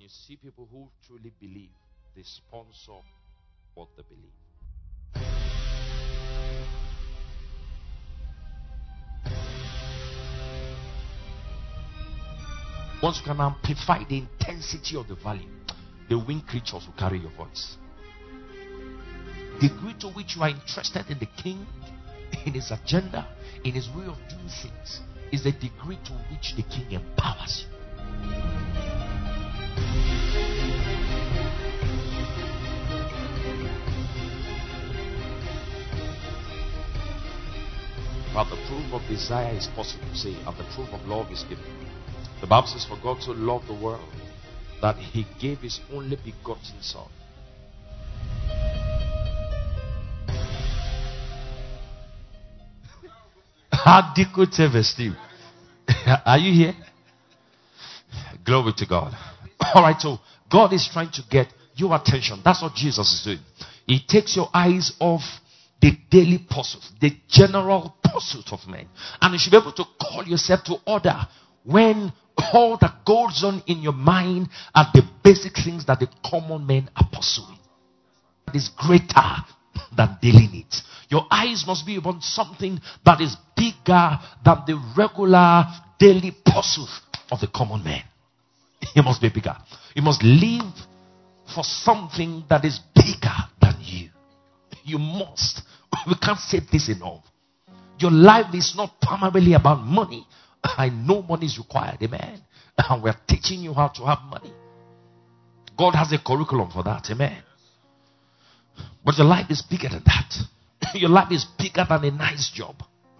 you see people who truly believe, they sponsor what they believe. Once you can amplify the intensity of the value, the winged creatures will carry your voice. The degree to which you are interested in the king, in his agenda, in his way of doing things, is the degree to which the king empowers you. But the proof of desire is possible, say, and the proof of love is given. The Bible says, for God so loved the world that he gave his only begotten son. Adequate Steve. Are you here? Glory to God. Alright, so God is trying to get your attention. That's what Jesus is doing. He takes your eyes off the daily pursuit, the general pursuit of men. And you should be able to call yourself to order when all that goes on in your mind are the basic things that the common men are pursuing. That is greater than daily needs. Your eyes must be upon something that is bigger than the regular daily pursuit of the common man. It must be bigger. You must live for something that is bigger than you. You must. We can't say this enough. Your life is not primarily about money. I know money is required, amen. And we're teaching you how to have money. God has a curriculum for that, amen. But your life is bigger than that. Your life is bigger than a nice job.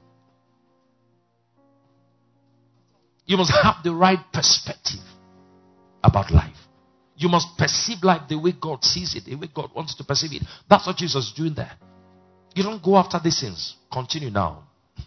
You must have the right perspective about life. You must perceive life the way God sees it, the way God wants to perceive it. That's what Jesus is doing there. You don't go after these things. Continue now.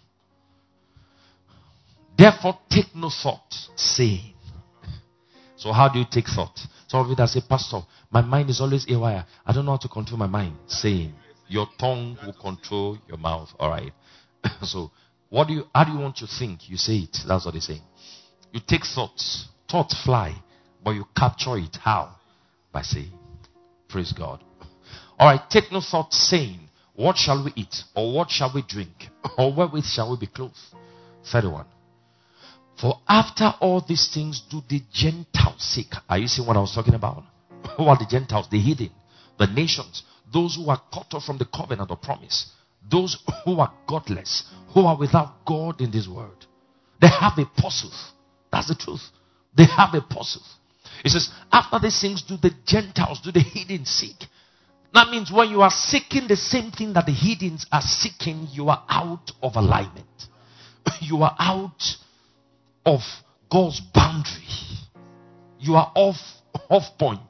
Therefore, take no thought, saying. So how do you take thought? Some of you that say, Pastor, my mind is always haywire. I don't know how to control my mind. Saying. Your tongue will control your mouth. Alright. So, how do you want to think? You say it. That's what they say. You take thoughts. Thoughts fly. But you capture it. How? By saying. Praise God. Alright. Take no thought, saying, what shall we eat? Or what shall we drink? Or wherewith shall we be clothed? 31. For after all these things do the Gentiles seek. Are you seeing what I was talking about? Who are the Gentiles? The heathen, the nations, those who are cut off from the covenant of promise, those who are godless, who are without God in this world. They have a pursuit. That's the truth. They have a pursuit. It says, after these things do the Gentiles, do the heathen seek. That means when you are seeking the same thing that the heathens are seeking, you are out of alignment. You are out of God's boundary. You are off point.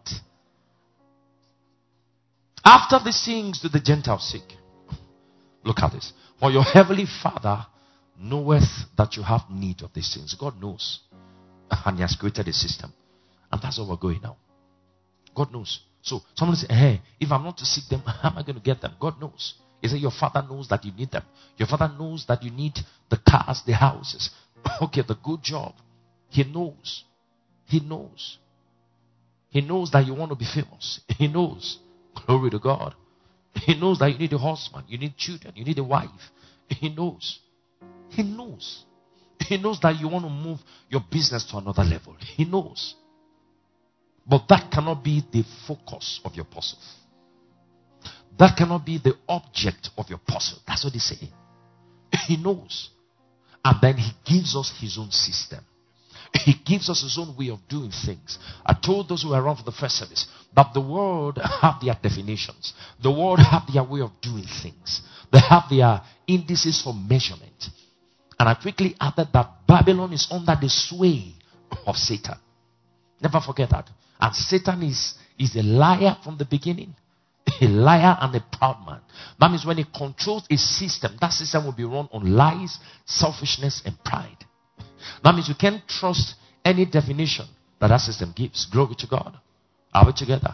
After these things do the Gentiles seek. Look at this. For your heavenly Father knoweth that you have need of these things. God knows. And he has created a system. And that's where we're going now. God knows. So someone say, hey, if I'm not to seek them, how am I going to get them? God knows. He said, your Father knows that you need them. Your Father knows that you need the cars, the houses. Okay, the good job. He knows. He knows. He knows that you want to be famous. He knows. Glory to God. He knows that you need a husband. You need children. You need a wife. He knows. He knows. He knows that you want to move your business to another level. He knows. But that cannot be the focus of your pursuit. That cannot be the object of your pursuit. That's what he's saying. He knows. And then he gives us his own system. He gives us his own way of doing things. I told those who were around for the first service that the world have their definitions. The world have their way of doing things. They have their indices for measurement. And I quickly added that Babylon is under the sway of Satan. Never forget that. And Satan is a liar from the beginning. A liar and a proud man. That means when he controls a system, that system will be run on lies, selfishness, and pride. That means you can't trust any definition that system gives. Glory to God. Are we together?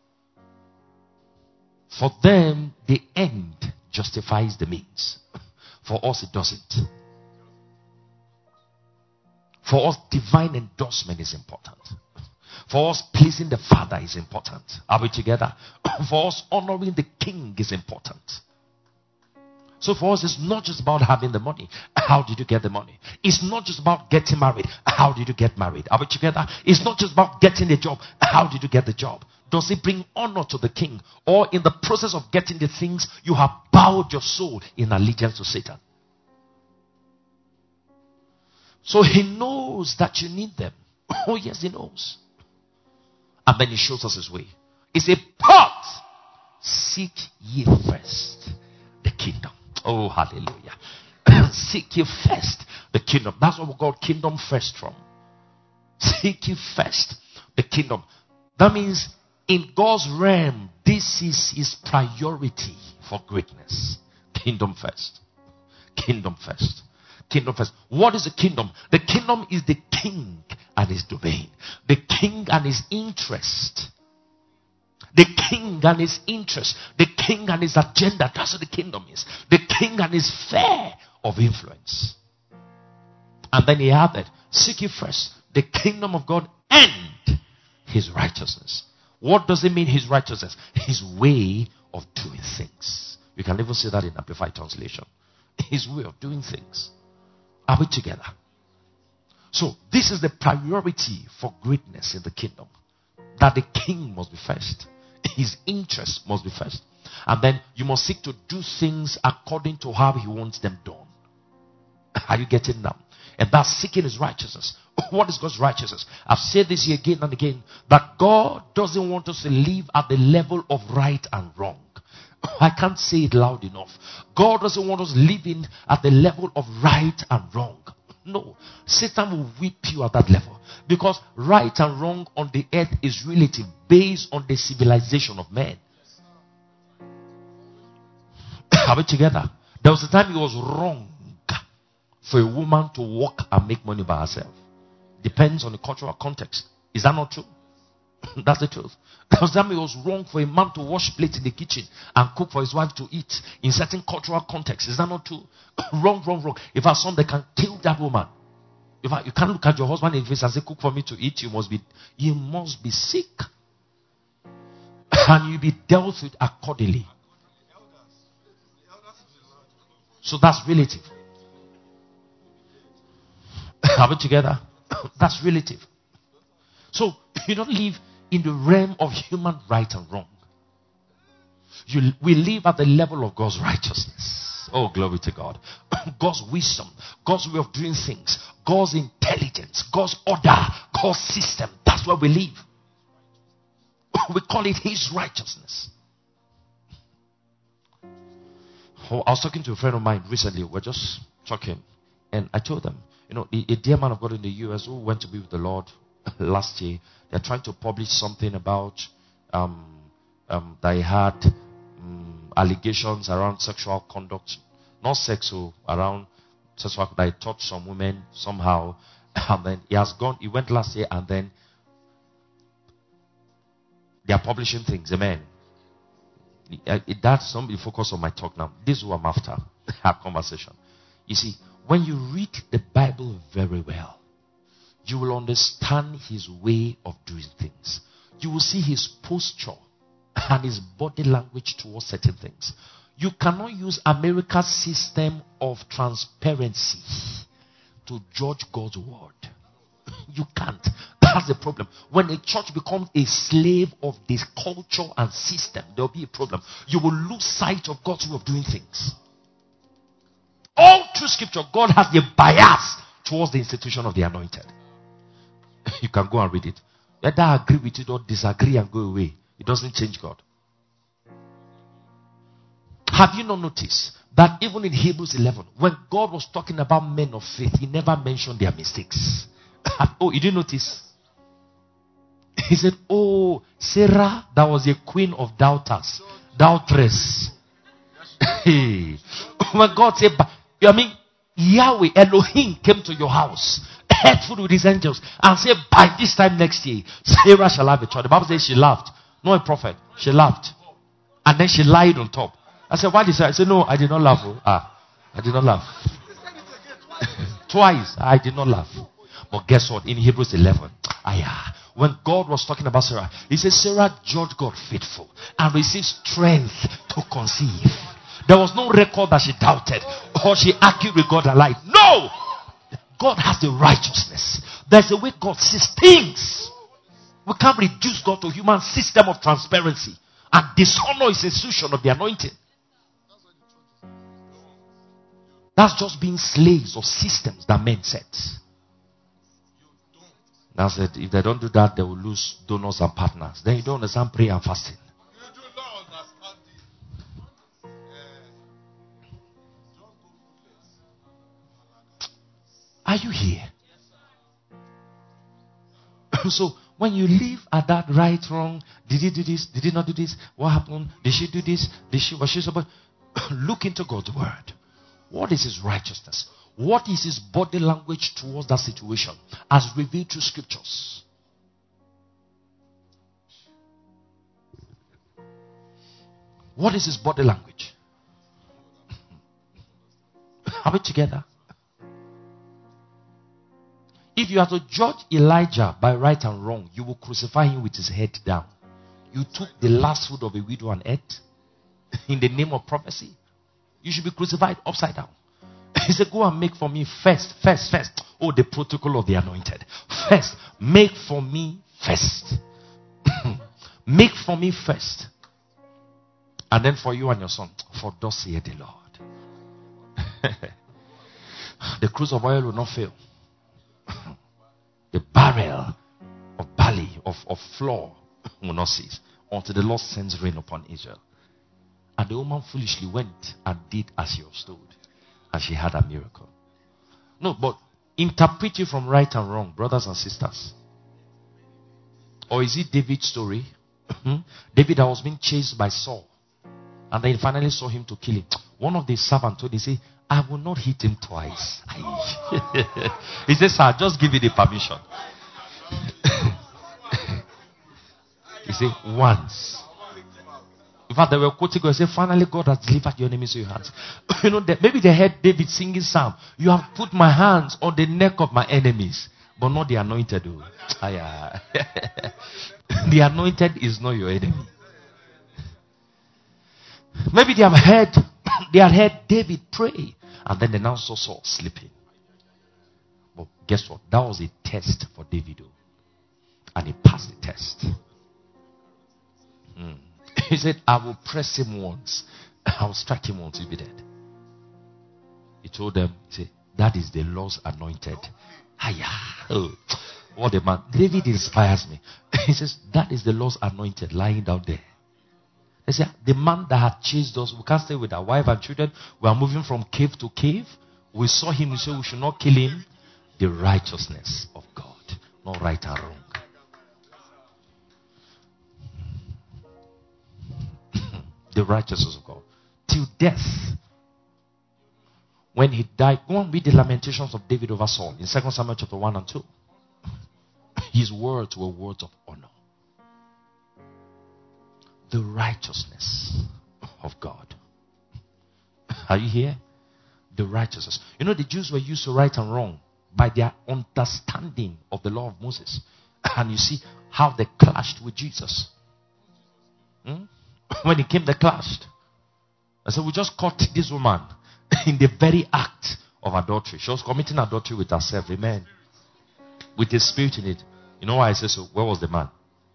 For them, the end justifies the means. For us, it doesn't. For us, divine endorsement is important. For us, pleasing the Father is important. Are we together? For us, honoring the King is important. So for us, it's not just about having the money. How did you get the money? It's not just about getting married. How did you get married? Are we together? It's not just about getting a job. How did you get the job? Does it bring honor to the King? Or in the process of getting the things, you have bowed your soul in allegiance to Satan? So he knows that you need them. Oh yes, he knows. And then he shows us his way. He said, "But seek ye first the kingdom." Oh, hallelujah. Seek ye first the kingdom. That's what we call kingdom first from. Seek ye first the kingdom. That means in God's realm, this is his priority for greatness. Kingdom first. Kingdom first. Kingdom first. What is the kingdom? The kingdom is the king and his domain. The king and his interest. The king and his interest. The king and his agenda. That's what the kingdom is. The king and his sphere of influence. And then he added, seek ye first the kingdom of God and his righteousness. What does it mean, his righteousness? His way of doing things. You can even see that in Amplified Translation. His way of doing things. Are we together? So this is the priority for greatness in the kingdom. That the king must be first. His interest must be first. And then you must seek to do things according to how he wants them done. Are you getting now? And that's seeking his righteousness. What is God's righteousness? I've said this here again and again, that God doesn't want us to live at the level of right and wrong. I can't say it loud enough. God doesn't want us living at the level of right and wrong. No. Satan will whip you at that level. Because right and wrong on the earth is relative, based on the civilization of men. Are we together? There was a time it was wrong for a woman to work and make money by herself. Depends on the cultural context. Is that not true? That's the truth. There was a time it was wrong for a man to wash plates in the kitchen and cook for his wife to eat in certain cultural contexts. Is that not true? Wrong. If our son, they can kill that woman. In fact, you can't look at your husband in the face and say, cook for me to eat. You must be sick. And you'll be dealt with accordingly. So that's relative. Are we together? That's relative. So you don't live in the realm of human right and wrong. We live at the level of God's righteousness. Oh, glory to God. God's wisdom, God's way of doing things, God's intelligence, God's order, God's system. That's where we live. We call it his righteousness. Oh, I was talking to a friend of mine recently. We're just talking. And I told them, a dear man of God in the US who went to be with the Lord last year, they're trying to publish something about that he had allegations around sexual conduct, not sexual, around sexual, that he touched some women somehow, and then he went last year, and then they are publishing things. Amen. That's somebody focus on my talk now. This is what I'm after. Our conversation. You see, when you read the Bible very well, you will understand his way of doing things. You will see his posture and his body language towards certain things. You cannot use America's system of transparency to judge God's word. You can't. That's the problem. When a church becomes a slave of this culture and system, there will be a problem. You will lose sight of God's way of doing things. All through scripture, God has the bias towards the institution of the anointed. You can go and read it. Whether I agree with it or disagree and go away, it doesn't change God. Have you not noticed that even in Hebrews 11, when God was talking about men of faith, he never mentioned their mistakes? Oh, you didn't notice? He said, oh, Sarah, that was a queen of doubters. Doubtress. Hey. When God said, Yahweh, Elohim came to your house, had food with his angels, and said, by this time next year, Sarah shall have a child. The Bible says she laughed. Not a prophet. She laughed. And then she lied on top. I said, why did you say? I said, no, I did not laugh. I did not laugh. Twice, I did not laugh. But guess what? In Hebrews 11, when God was talking about Sarah, he said, Sarah judged God faithful and received strength to conceive. There was no record that she doubted or she argued with God and lied. No! God has the righteousness. There's a way God sees things. We can't reduce God to a human system of transparency and dishonor his institution of the anointing. That's just being slaves of systems that men set. That's it. If they don't do that, they will lose donors and partners. Then you don't understand prayer and fasting. Are you here? So, when you live at that right, wrong, did he do this? Did he not do this? What happened? Did she do this? Was she supposed? Look into God's word. What is his righteousness? What is his body language towards that situation as revealed through scriptures? What is his body language? Are we together? If you are to judge Elijah by right and wrong, you will crucify him with his head down. You took the last food of a widow and ate in the name of prophecy. You should be crucified upside down. He said, go and make for me first. Oh, the protocol of the anointed. First, make for me first. Make for me first. And then for you and your son. For thus saith the Lord. The cruse of oil will not fail. The barrel of barley, of flour will not cease until the Lord sends rain upon Israel. And the woman foolishly went and did as she was told. And she had a miracle. No, but interpret it from right and wrong, brothers and sisters. Or is it David's story? David that was being chased by Saul. And they finally saw him to kill him. One of the servants told him, say, I will not hit him twice. He said, sir, just give me the permission. He said, once. In fact, they were quoting God and said, finally God has delivered your enemies to your hands. You know, maybe they heard David singing psalm. You have put my hands on the neck of my enemies, but not the anointed. The anointed is not your enemy. Maybe they had heard David pray, and then they now saw Saul sleeping. But guess what? That was a test for David, and he passed the test. He said, I will press him once. I will strike him once, he'll be dead. He told them, he said, that is the Lord's anointed. Oh, what a man. David inspires me. He says, that is the Lord's anointed lying down there. They said, the man that had chased us, we can't stay with our wife and children. We are moving from cave to cave. We saw him, we said we should not kill him. The righteousness of God, not right and wrong. The righteousness of God. Till death. When he died, go and read the lamentations of David over Saul in 2 Samuel chapter 1 and 2. His words were words of honor. The righteousness of God. Are you here? The righteousness. You know, the Jews were used to right and wrong by their understanding of the law of Moses. And you see how they clashed with Jesus. When he came, they clashed. I said, we just caught this woman in the very act of adultery. She was committing adultery with herself. Amen. With the spirit in it. You know why I say so? Where was the man?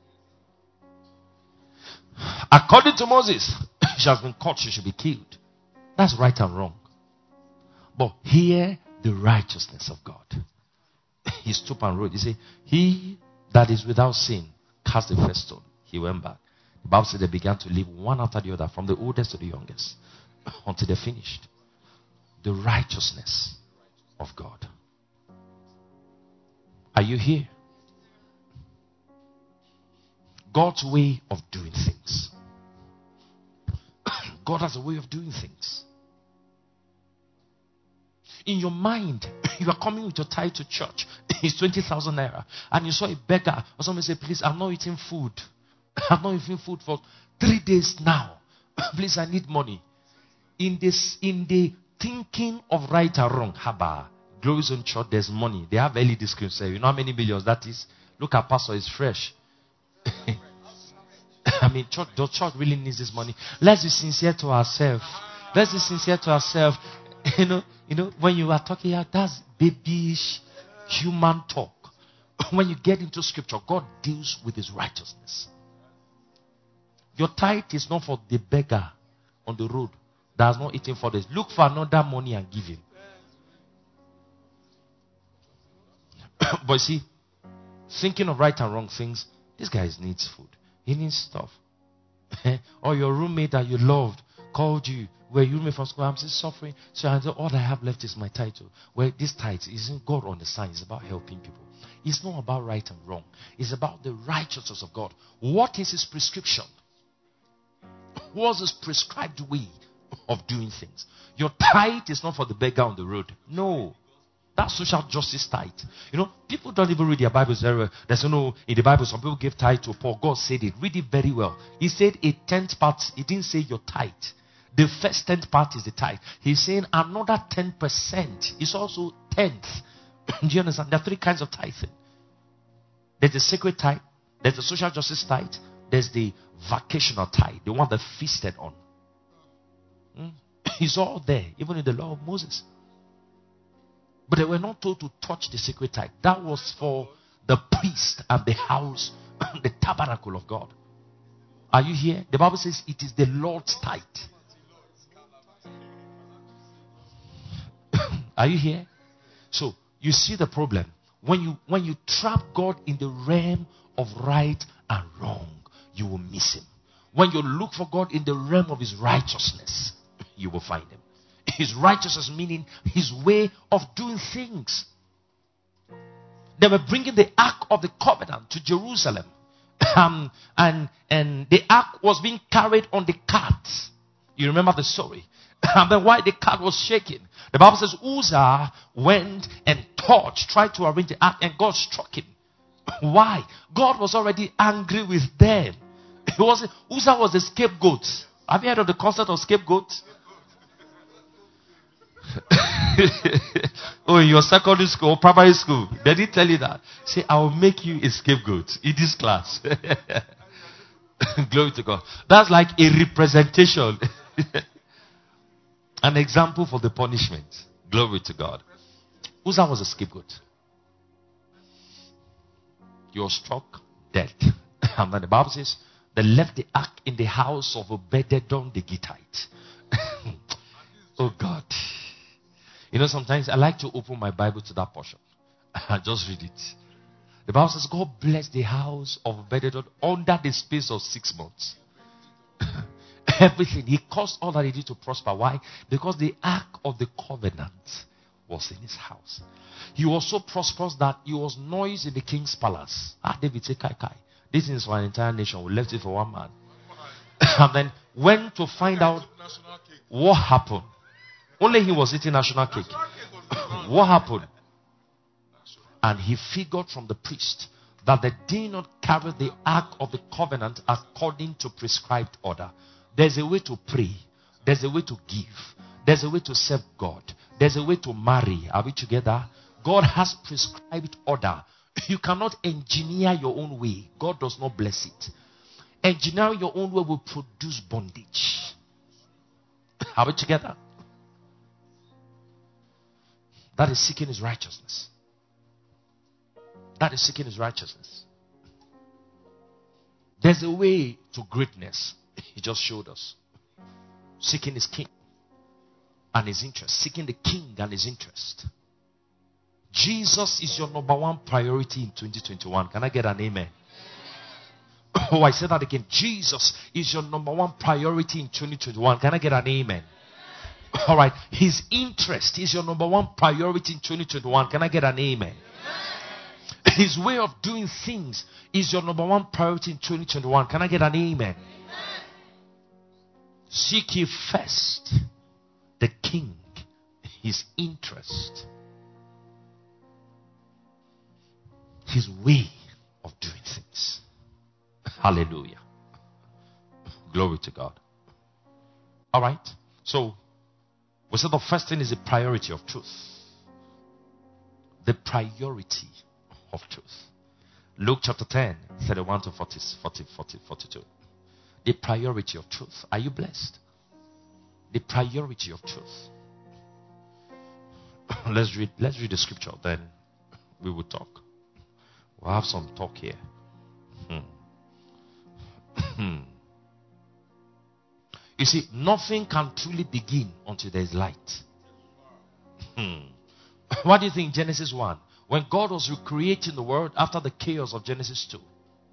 According to Moses, she has been caught, she should be killed. That's right and wrong. But here, the righteousness of God. He stooped and wrote. He said, he that is without sin cast the first stone. He went back. The Bible said they began to live one after the other, from the oldest to the youngest, until they finished. The righteousness of God. Are you here? God's way of doing things. God has a way of doing things. In your mind, you are coming with your tithe to church. It's 20,000 naira. And you saw a beggar. Or somebody say, please, I'm not eating food. I'm not eating food for 3 days now. Please, I need money. In the thinking of right or wrong, Haba, Glory Zone Church, there's money. They have early discrepancy. You know how many millions that is? Look at pastor, it's fresh. I mean, the church really needs this money. Let's be sincere to ourselves. Let's be sincere to ourselves. You know, when you are talking here, that's babyish human talk. When you get into scripture, God deals with his righteousness. Your tithe is not for the beggar on the road that has not eaten for this. Look for another money and give him. But see, thinking of right and wrong things, this guy needs food. He needs stuff. Or your roommate that you loved called you. Where you roommate from school, I'm still suffering. So all I have left is my title. Well, this title isn't God on the side. It's about helping people. It's not about right and wrong. It's about the righteousness of God. What is his prescription? What's his prescribed way of doing things? Your tithe is not for the beggar on the road. No. That's social justice tithe. You know, people don't even read their Bibles very well. There's no, in the Bible, some people give tithe to poor. God said it. Read it very well. He said a tenth part. He didn't say your tithe. The first tenth part is the tithe. He's saying another 10% is also tenth. Do you understand? There are three kinds of tithing. There's the sacred tithe. There's the social justice tithe. There's the vocational tithe. The one that feasted on. It's all there. Even in the law of Moses. But they were not told to touch the sacred tithe. That was for the priest and the house, the tabernacle of God. Are you here? The Bible says it is the Lord's tithe. Are you here? So you see the problem. When you trap God in the realm of right and wrong, you will miss him. When you look for God in the realm of his righteousness, you will find him. His righteousness meaning his way of doing things. They were bringing the Ark of the Covenant to Jerusalem. And the Ark was being carried on the cart. You remember the story. And then while the cart was shaking, the Bible says Uzzah went and tried to arrange the ark, and God struck him. Why? God was already angry with them. Uzzah was the scapegoat. Have you heard of the concept of scapegoat? Oh, in your secondary school or primary school, they didn't tell you that. Say, I will make you a scapegoat in this class. Glory to God. That's like a representation. An example for the punishment. Glory to God. Uzzah was a scapegoat. He was struck dead. And then the Bible says, they left the ark in the house of Obed-Edom the Gittite. Oh God. You know, sometimes I like to open my Bible to that portion. I just read it. The Bible says, God blessed the house of Obed-Edom under the space of 6 months. Everything. He caused all that he did to prosper. Why? Because the ark of the covenant was in his house. He was so prosperous that he was noised in the king's palace. David said, Kai. This is for an entire nation. We left it for one man. And then went to find out what happened. Only he was eating national cake. What happened? And he figured from the priest that they did not carry the ark of the covenant according to prescribed order. There's a way to pray. There's a way to give. There's a way to serve God. There's a way to marry. Are we together? God has prescribed order. You cannot engineer your own way. God does not bless it. Engineering your own way will produce bondage. Are we together? That is seeking his righteousness. That is seeking his righteousness. There's a way to greatness. He just showed us. Seeking his king and his interest. Seeking the king and his interest. Jesus is your number one priority in 2021. Can I get an amen? Oh, I said that again. Jesus is your number one priority in 2021. Can I get an amen? All right. His interest is your number one priority in 2021. Can I get an amen? His way of doing things is your number one priority in 2021. Can I get an amen? Seek ye first the king, his interest, his way of doing things. Hallelujah. Glory to God. All right. So, we said the first thing is the priority of truth. The priority of truth. Luke chapter 10, 31 to 42. The priority of truth. Are you blessed? The priority of truth. Let's read the scripture, then we will talk. We'll have some talk here. You see, nothing can truly begin until there is light. What do you think Genesis 1? When God was recreating the world after the chaos of Genesis 2.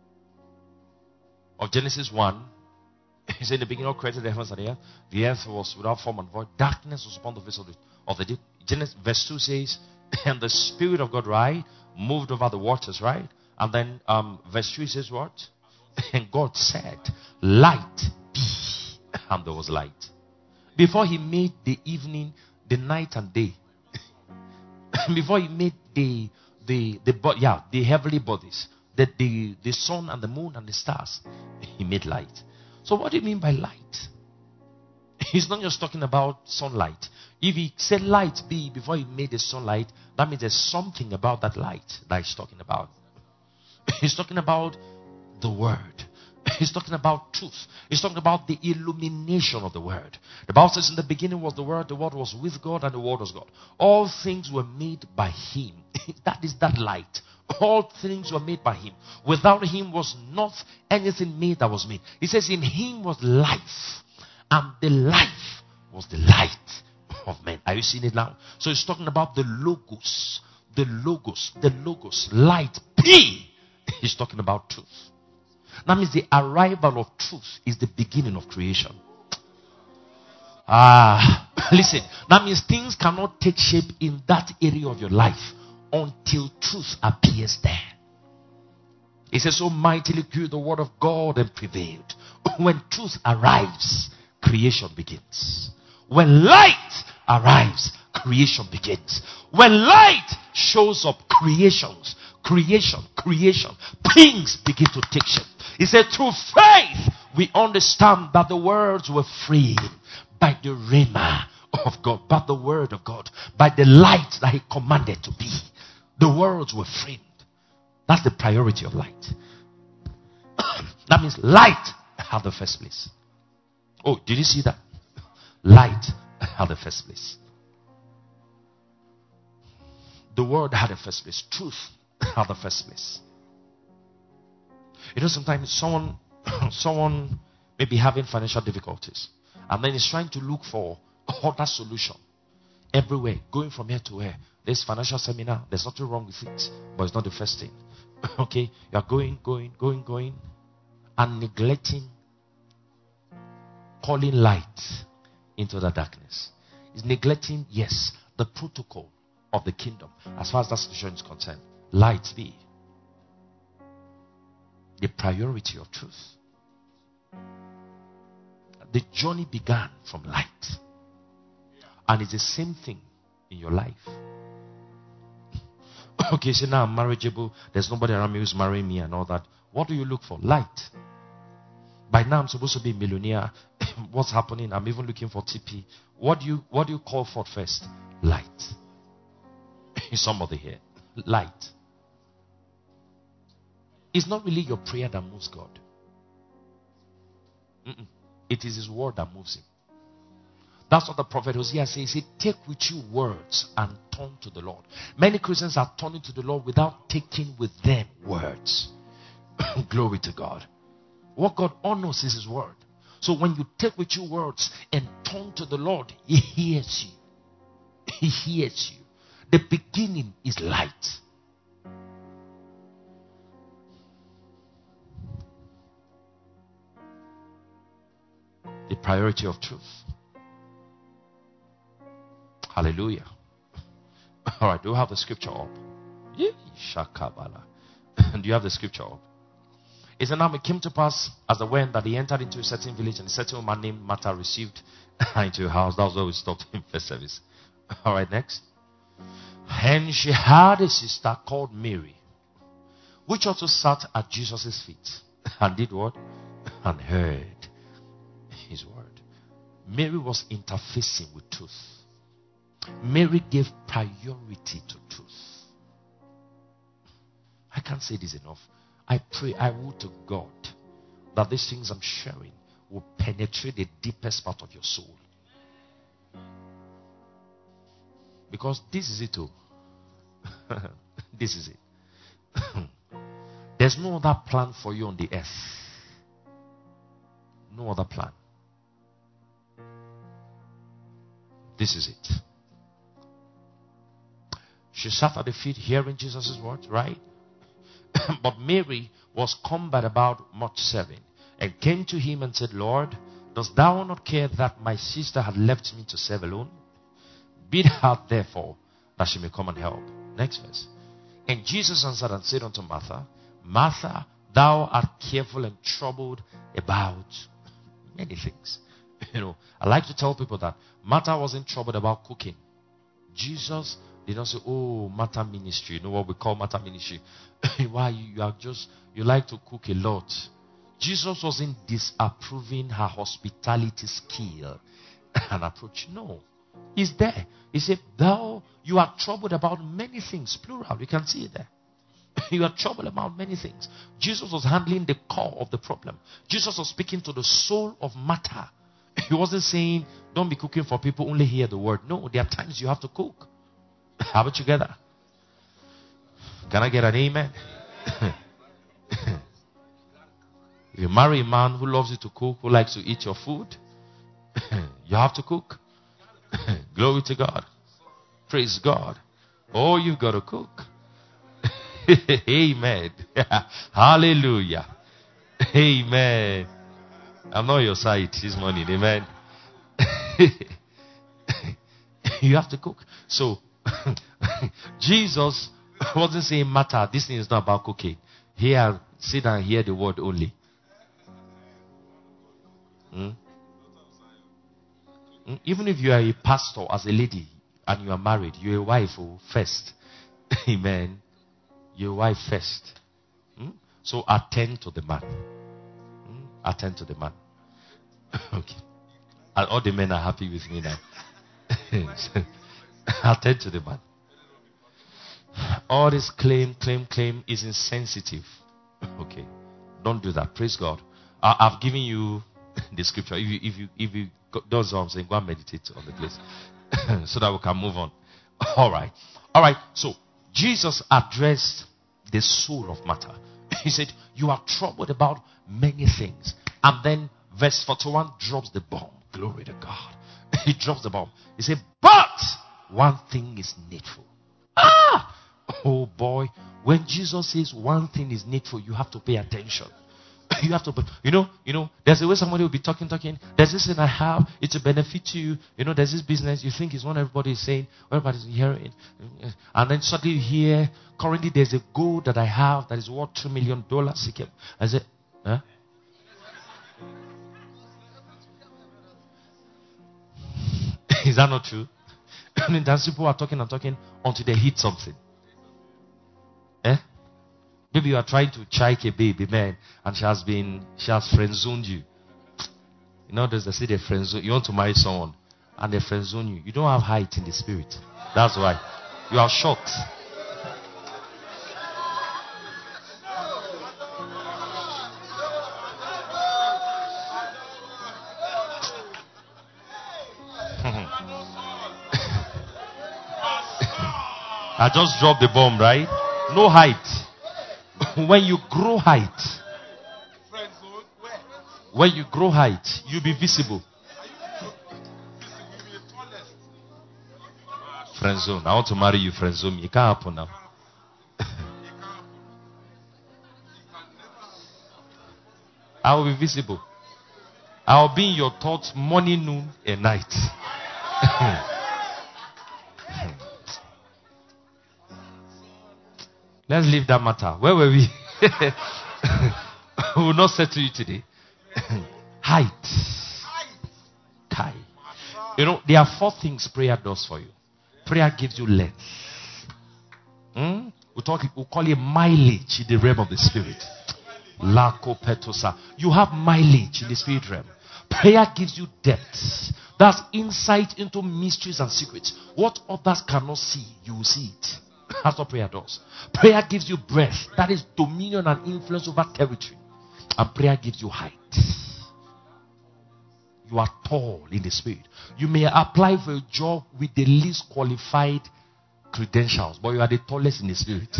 Of Genesis 1, he said in the beginning, God created the heavens and the earth. The earth was without form and void. Darkness was upon the face of the deep. Genesis, verse 2 says, and the Spirit of God, right, moved over the waters, right? And then verse 3 says what? And God said, light be. And there was light. Before he made the evening, the night and day. Before he made the heavenly bodies, the sun and the moon and the stars, he made light. So what do you mean by light? He's not just talking about sunlight. If he said light be before he made the sunlight, that means there's something about that light that he's talking about. He's talking about the word. He's talking about truth. He's talking about the illumination of the word. The Bible says in the beginning was the word was with God, and the word was God. All things were made by him. That is that light. All things were made by him. Without him was not anything made that was made. He says in him was life, and the life was the light of men. Are you seeing it now? So he's talking about the logos. The logos. Light. P. He's talking about truth. That means the arrival of truth is the beginning of creation. Listen. That means things cannot take shape in that area of your life until truth appears there. It says, so mightily grew the word of God and prevailed. When truth arrives, creation begins. When light arrives, creation begins. When light shows up, creation, things begin to take shape. He said, through faith, we understand that the words were framed by the rhema of God, by the word of God, by the light that he commanded to be. The words were framed. That's the priority of light. That means light had the first place. Oh, did you see that? Light had the first place. The word had the first place. Truth had the first place. You know, sometimes someone may be having financial difficulties, and then is trying to look for other solution everywhere, going from here to here. There's financial seminar, there's nothing wrong with it, but it's not the first thing. Okay, you are going, and neglecting calling light into the darkness. It's neglecting, yes, the protocol of the kingdom as far as that situation is concerned. Light be the priority of truth. The journey began from light, and it's the same thing in your life. Okay, so now I'm marriageable, there's nobody around me who's marrying me and all that. What do you look for? Light. By now I'm supposed to be a millionaire. What's happening? I'm even looking for TP. What do you call for first? Light. Is somebody here? Light. It's not really your prayer that moves God. It is his word that moves him. That's what the prophet Hosea says. He said, take with you words and turn to the Lord. Many Christians are turning to the Lord without taking with them words. Glory to God. What God honors is his word. So when you take with you words and turn to the Lord, he hears you. He hears you. The beginning is light. The priority of truth. Hallelujah. All right, do you have the scripture up? Shakabala. Do you have the scripture up? It said, now it came to pass as the when that he entered into a certain village, and a certain man named Martha received into a house. That was where we stopped in first service. All right, next. And she had a sister called Mary, which also sat at Jesus' feet and did what? And heard his word. Mary was interfacing with truth. Mary gave priority to truth. can't say this enough. I pray, I will to God that these things I'm sharing will penetrate the deepest part of your soul. Because this is it too. This is it. There's no other plan for you on the earth. No other plan. This is it. She sat at the feet hearing Jesus' words, right? But Mary was come by about much serving, and came to him and said, Lord, dost thou not care that my sister had left me to serve alone? Bid her therefore that she may come and help. Next verse. And Jesus answered and said unto Martha, Martha, thou art careful and troubled about many things. I like to tell people that Martha wasn't troubled about cooking. Jesus did not say, oh, Martha ministry. You know what we call Martha ministry? Why you like to cook a lot. Jesus wasn't disapproving her hospitality skill and approach. No. He's there. He said, you are troubled about many things. Plural. You can see it there. You are troubled about many things. Jesus was handling the core of the problem. Jesus was speaking to the soul of matter. He wasn't saying, don't be cooking for people, only hear the word. No, there are times you have to cook. Have it together. Can I get an amen? If you marry a man who loves you to cook, who likes to eat your food, you have to cook. Glory to God. Praise God. Oh, you've got to cook. Amen. Hallelujah. Amen. I'm not on your side this morning. Amen. You have to cook. So, Jesus wasn't saying, matter, this thing is not about cooking. Here, sit and hear the word only. Even if you are a pastor as a lady and you are married, you're a wife first. Amen. You're a wife first. So attend to the man. Attend to the man. Okay. And all the men are happy with me now. Attend to the man. All this claim is insensitive. Okay. Don't do that. Praise God. I've given you the scripture. If you that's what I'm saying, go and meditate on the place. So that we can move on. Alright. So Jesus addressed the soul of matter. He said, you are troubled about many things. And then verse 41 drops the bomb. Glory to God. He drops the bomb. He said, but one thing is needful. Oh boy. When Jesus says one thing is needful, you have to pay attention. You have to, there's a way somebody will be talking. There's this thing I have, it's a benefit to you. There's this business, you think it's what everybody is saying, everybody's hearing. And then suddenly you hear, currently there's a gold that I have that is worth $3 million. I said, huh? Is that not true? There's people are talking until they hit something. Maybe you are trying to chike a baby, man, and she has friend-zoned you. There's they say they friend-zone. You want to marry someone, and they friend-zone you. You don't have height in the spirit. That's why. You are short. I just dropped the bomb, right? No height. When you grow height, you'll be visible. Friend zone. I want to marry you, friend zone. It can't happen now. I will be visible. I will be in your thoughts morning, noon, and night. Let's leave that matter. Where were we? We will not settle you today. Height. Kai. There are 4 things prayer does for you. Prayer gives you length. We'll call it mileage in the realm of the spirit. You have mileage in the spirit realm. Prayer gives you depth. That's insight into mysteries and secrets. What others cannot see, you will see it. That's what prayer does. Prayer gives you breath. That is dominion and influence over territory. And prayer gives you height. You are tall in the spirit. You may apply for a job with the least qualified credentials, but you are the tallest in the spirit.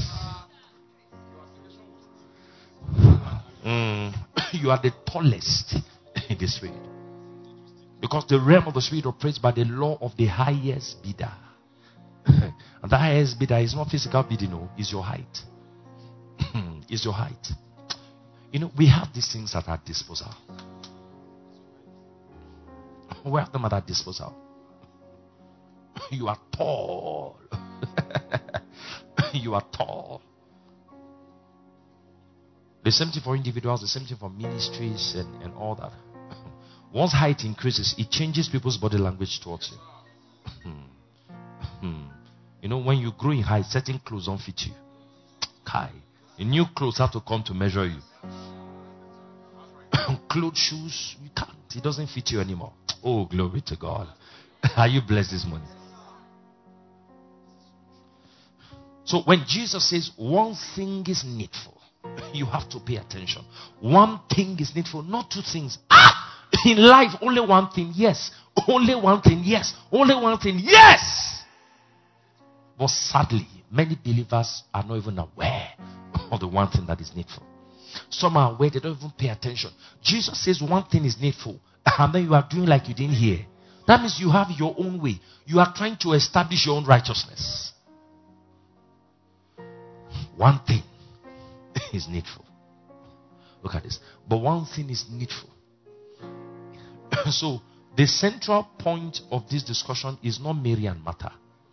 You are the tallest in the spirit. Because the realm of the spirit operates by the law of the highest bidder. And the highest bidder is not physical bidding, no, it's your height. It's your height. You know, we have these things at our disposal. We have them at our disposal. You are tall. You are tall. The same thing for individuals, the same thing for ministries and all that. Once height increases, it changes people's body language towards you. You know, when you grow in height, certain clothes don't fit you. Kai. The new clothes have to come to measure you. Clothes, shoes, you can't. It doesn't fit you anymore. Oh, glory to God. Are you blessed this morning? So when Jesus says one thing is needful, you have to pay attention. One thing is needful, not two things. In life, only one thing, yes. Only one thing, yes. Only one thing, yes. But sadly, many believers are not even aware of the one thing that is needful. Some are aware, they don't even pay attention. Jesus says one thing is needful, and then you are doing like you didn't hear. That means you have your own way. You are trying to establish your own righteousness. One thing is needful. Look at this. But one thing is needful. So, the central point of this discussion is not Mary and Martha.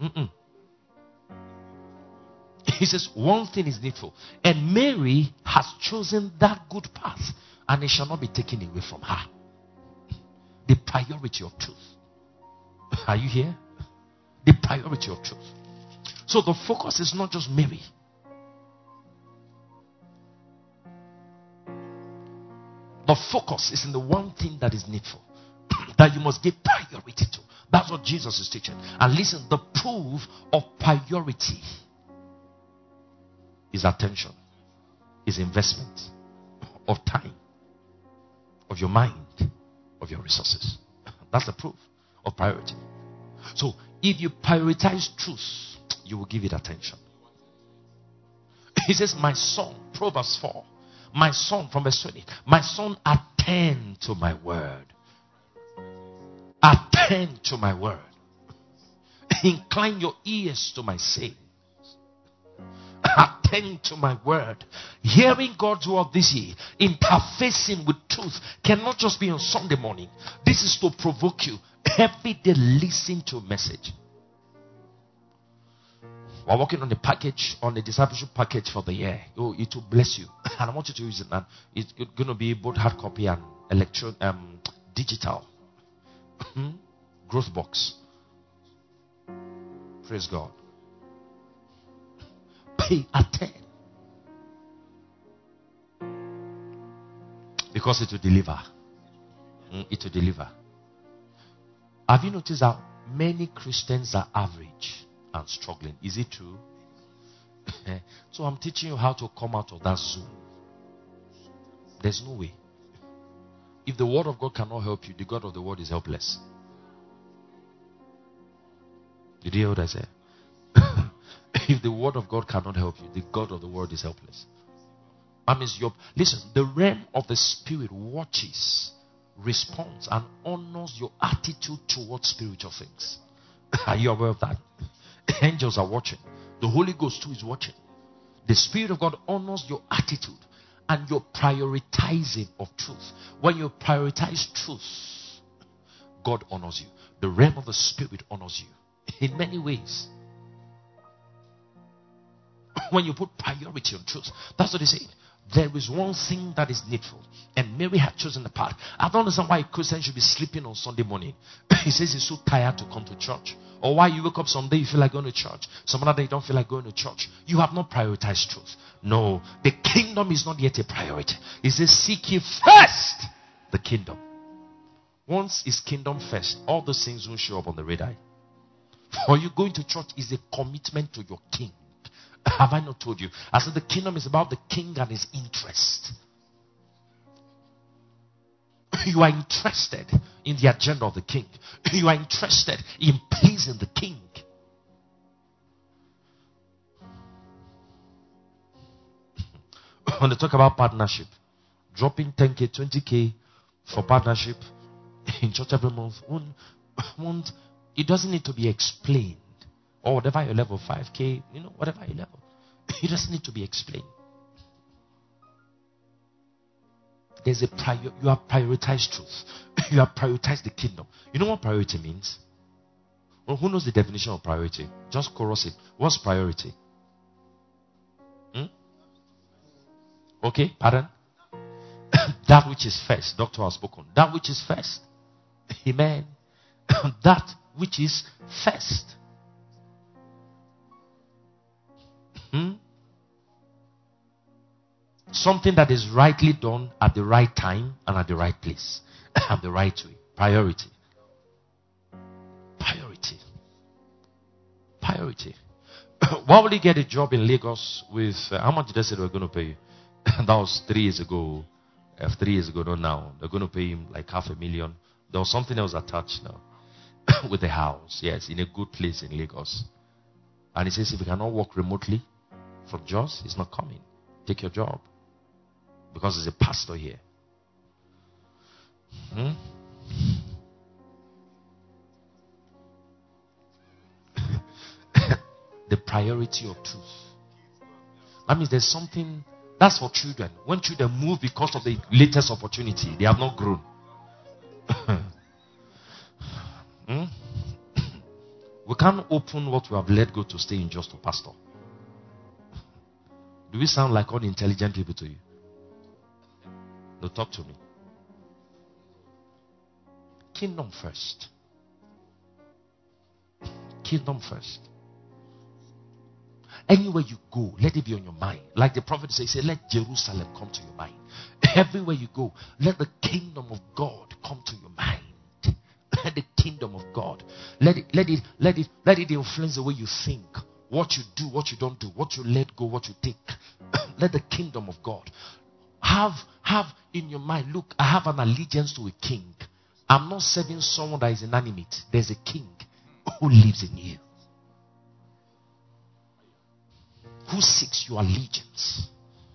He says, one thing is needful. And Mary has chosen that good path, and it shall not be taken away from her. The priority of truth. Are you here? The priority of truth. So the focus is not just Mary. The focus is in the one thing that is needful, that you must give priority to. That's what Jesus is teaching. And listen, the proof of priority is attention, is investment of time, of your mind, of your resources. That's the proof of priority. So if you prioritize truth, you will give it attention. He says, my son, Proverbs 4, my son, from verse 20, my son, attend to my word. Attend to my word. Incline your ears to my saying. Attend to my word. Hearing God's word this year, interfacing with truth, cannot just be on Sunday morning. This is to provoke you. Every day, listen to a message. We're working on the package, on the discipleship package for the year. Oh, it will bless you. And I want you to use it now. It's going to be both hard copy and digital. Growth box. Praise God. Pay attention. Because it will deliver. It will deliver. Have you noticed that many Christians are average and struggling? Is it true? So I'm teaching you how to come out of that zone. There's no way. If the word of God cannot help you, the God of the word is helpless. Did you hear what I said? If the word of God cannot help you, the God of the word is helpless. That means listen, the realm of the spirit watches, responds, and honors your attitude towards spiritual things. Are you aware of that? Angels are watching. The Holy Ghost too is watching. The Spirit of God honors your attitude and your prioritizing of truth. When you prioritize truth, God honors you. The realm of the Spirit honors you in many ways. When you put priority on truth, that's what they say. There is one thing that is needful, and Mary had chosen the path. I don't understand why a Christian should be sleeping on Sunday morning. He says he's so tired to come to church. Or why you wake up someday you feel like going to church, some other day you don't feel like going to church. You have not prioritized truth. No, the kingdom is not yet a priority. He says, seek ye first the kingdom. Once it's kingdom first, all those things won't show up on the radar. For you going to church is a commitment to your king. Have I not told you? I said the kingdom is about the king and his interest. You are interested in the agenda of the king. You are interested in pleasing the king. When they talk about partnership, dropping 10K, 20K for partnership in church every month, it doesn't need to be explained. Or whatever your level, 5K, whatever your level. It doesn't need to be explained. There's you have prioritized truth. You have prioritized the kingdom. You know what priority means? Well, who knows the definition of priority? Just chorus it. What's priority? Okay, pardon? That which is first. Doctor has spoken. That which is first. Amen. That which is first. Something that is rightly done at the right time and at the right place. And the right way. Priority. Priority. Priority. Why would you get a job in Lagos with, how much did they say they were going to pay you? That was 3 years ago. 3 years ago, not now. They're going to pay him like $500,000. There was something else attached now. With the house. Yes, in a good place in Lagos. And he says, if you cannot work remotely from Jos, he's not coming. Take your job. Because he's a pastor here. The priority of truth. That means there's something. That's for children. When children move because of the latest opportunity, they have not grown. We can't open what we have let go to stay in just to pastor. Do we sound like unintelligent people to you? No, talk to me. Kingdom first. Kingdom first. Anywhere you go, let it be on your mind. Like the prophet says, let Jerusalem come to your mind. Everywhere you go, let the kingdom of God come to your mind. Let the kingdom of God. Let it influence the way you think. What you do, what you don't do. What you let go, what you take. Let the kingdom of God. Have in your mind, look, I have an allegiance to a king. I'm not serving someone that is inanimate. There's a king who lives in you. Who seeks your allegiance?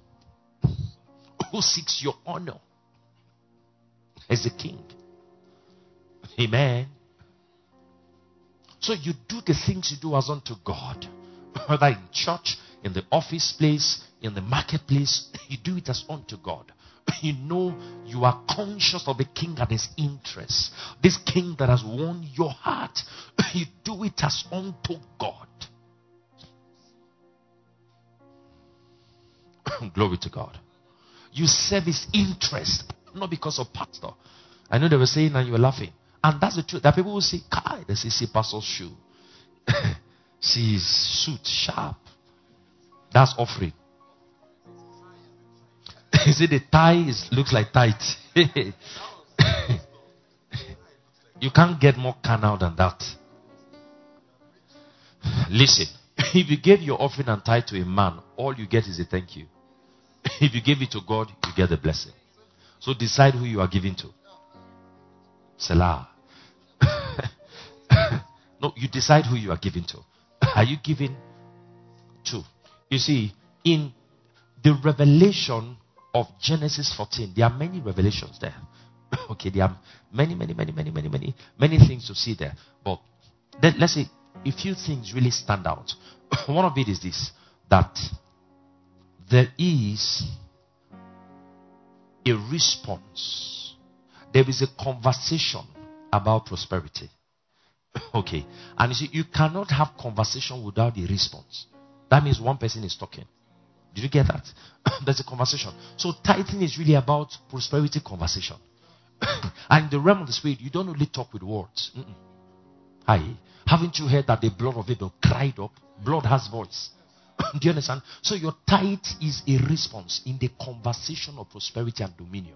Who seeks your honor? As a king. Amen. So you do the things you do as unto God. Whether in church, in the office place, in the marketplace, you do it as unto God. You know you are conscious of the king and his interests. This king that has won your heart. You do it as unto God. Glory to God. You serve his interest, not because of pastor. I know they were saying and you were laughing. And that's the truth. That people will say, Kai, they see pastor's shoe. See his suit, sharp. That's offering. You see the tie looks like tight. You can't get more carnal than that. Listen, if you gave your offering and tithe to a man, all you get is a thank you. If you give it to God, you get the blessing. So decide who you are giving to. Selah. No, you decide who you are giving to. Are you giving to? You see, in the revelation of Genesis 14, there are many revelations there. Okay, there are many things to see there. But then let's say a few things really stand out. One of it is this, that there is a response. There is a conversation about prosperity. Okay. And you see, you cannot have conversation without a response. That means one person is talking. Did you get that? There's a conversation. So tithing is really about prosperity conversation. And in the realm of the spirit, you don't only talk with words. Aye. Haven't you heard that the blood of Abel cried up? Blood has voice. Do you understand? So your tithe is a response in the conversation of prosperity and dominion.